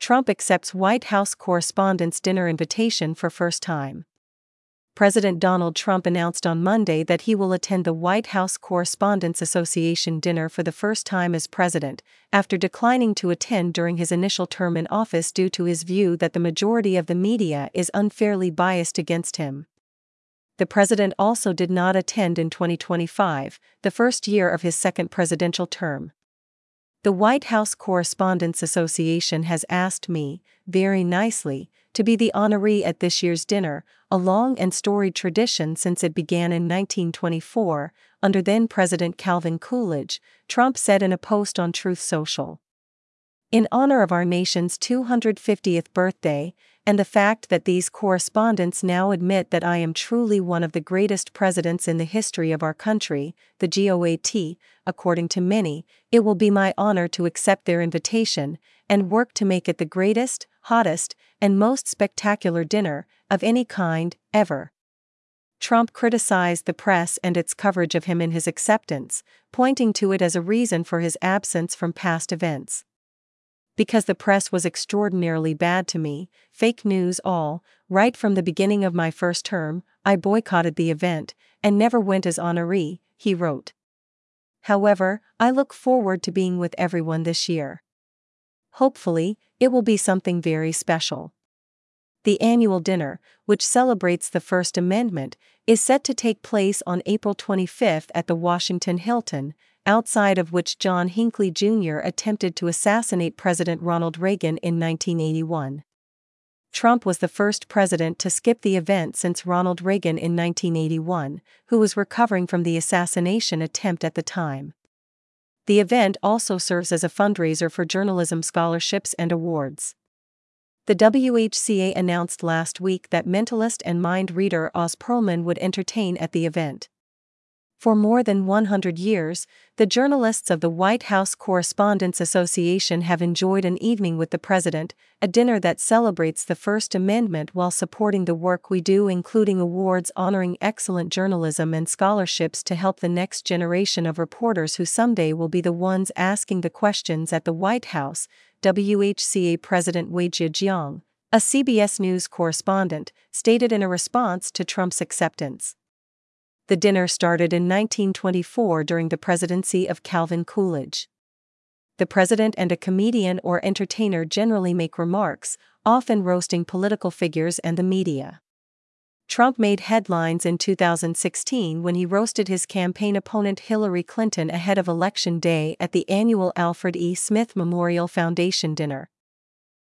Trump accepts White House Correspondents' Dinner invitation for first time. President Donald Trump announced on Monday that he will attend the White House Correspondents' Association dinner for the first time as president, after declining to attend during his initial term in office due to his view that the majority of the media is unfairly biased against him. The president also did not attend in 2025, the first year of his second presidential term. The White House Correspondents' Association has asked me, very nicely, to be the honoree at this year's dinner, a long and storied tradition since it began in 1924, under then-President Calvin Coolidge, Trump said in a post on Truth Social. In honor of our nation's 250th birthday, and the fact that these correspondents now admit that I am truly one of the greatest presidents in the history of our country, the GOAT, according to many, it will be my honor to accept their invitation and work to make it the greatest, hottest, and most spectacular dinner, of any kind, ever. Trump criticized the press and its coverage of him in his acceptance, pointing to it as a reason for his absence from past events. Because the press was extraordinarily bad to me, fake news all, right from the beginning of my first term, I boycotted the event, and never went as honoree, he wrote. However, I look forward to being with everyone this year. Hopefully, it will be something very special. The annual dinner, which celebrates the First Amendment, is set to take place on April 25 at the Washington Hilton, outside of which John Hinckley Jr. attempted to assassinate President Ronald Reagan in 1981. Trump was the first president to skip the event since Ronald Reagan in 1981, who was recovering from the assassination attempt at the time. The event also serves as a fundraiser for journalism scholarships and awards. The WHCA announced last week that mentalist and mind reader Oz Pearlman would entertain at the event. For more than 100 years, the journalists of the White House Correspondents' Association have enjoyed an evening with the president, a dinner that celebrates the First Amendment while supporting the work we do, including awards honoring excellent journalism and scholarships to help the next generation of reporters who someday will be the ones asking the questions at the White House, WHCA President Weijia Jiang, a CBS News correspondent, stated in a response to Trump's acceptance. The dinner started in 1924 during the presidency of Calvin Coolidge. The president and a comedian or entertainer generally make remarks, often roasting political figures and the media. Trump made headlines in 2016 when he roasted his campaign opponent Hillary Clinton ahead of Election Day at the annual Alfred E. Smith Memorial Foundation dinner.